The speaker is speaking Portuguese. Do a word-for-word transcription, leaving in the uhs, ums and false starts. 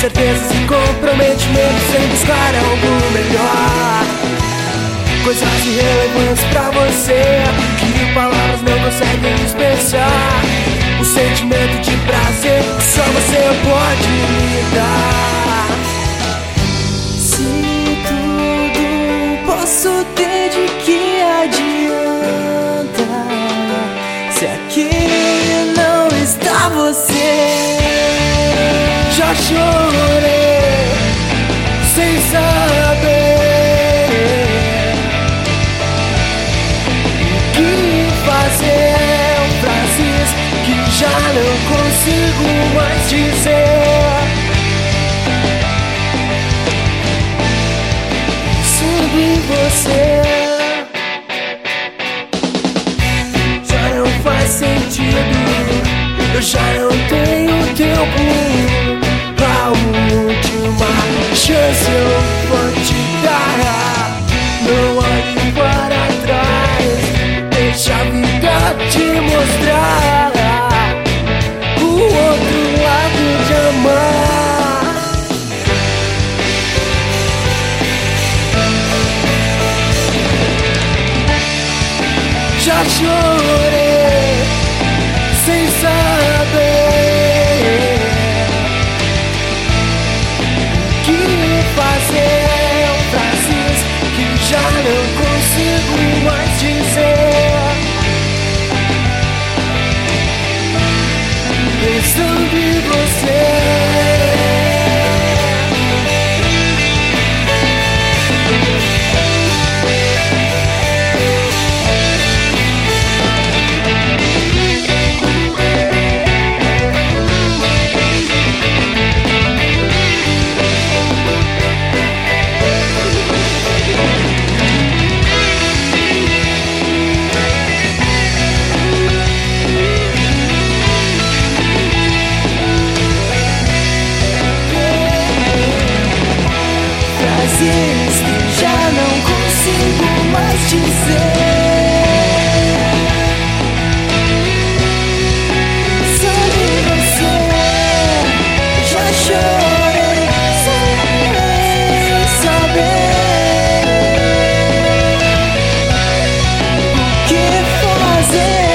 certezas e comprometimentos sem buscar algo melhor. Coisas irrelevantes pra você que palavras não conseguem expressar. O sentimento de prazer que só você pode me dar. Se tudo posso ter, de que adianta se aqui não está você? Já chorei sem saber o que fazer. Frases que já não consigo mais dizer. Sobre você já não faz sentido. Eu já não tenho tempo. A última chance eu vou te dar. Não olhe para trás, deixa a vida te mostrar o outro lado de amar. Já chorei sem saber o que fazer. Frases que já não consigo mais dizer. Pensando em você. Frases que já não consigo mais dizer. Sobre você já chorei sem saber o que fazer.